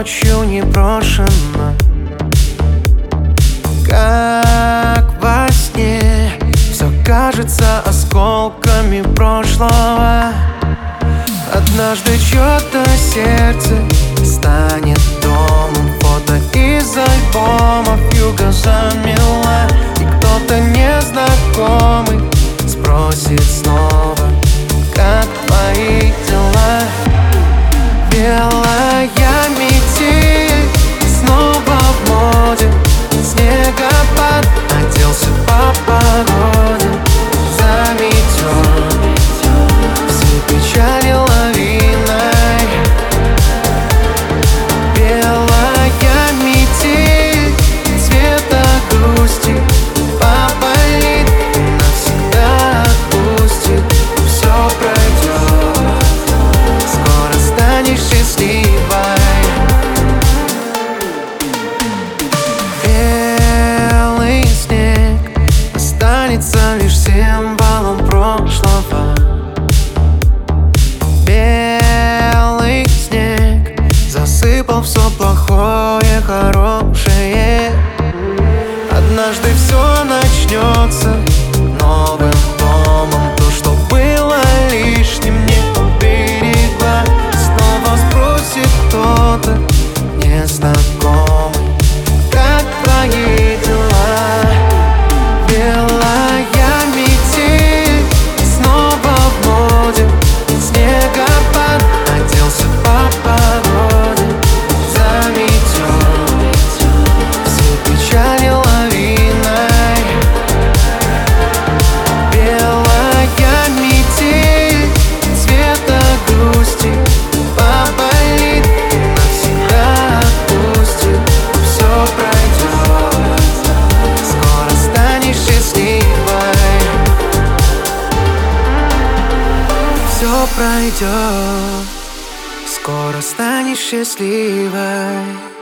ночью непрошено, как во сне. Все кажется осколками прошлого. Однажды чьё-то сердце станет домом. Фото из альбомов юга замело, и кто-то незнакомый спросит снова: как твои дела? Белая метель снова в моде, снегопад оделся по погоде, заметет все печали лавиной. Белая метель цвета грусти попалит, навсегда отпустит. Все пройдет, скоро станешь счастливой. Белый снег останется лишь символом прошлого. Белый снег засыпал все плохое, хорошее. Однажды все начнется новым домом. То, что было лишним, не уберегла. Снова спросит кто-то незнакомый: как твои дела? Белая метель снова в моде, снегопад оделся по погоде, заметет все печали лавиной. Белая метель цвета грусти попалит, навсегда отпустит. Все пройдет, скоро станешь счастливой. Все пройдет, скоро станешь счастливой.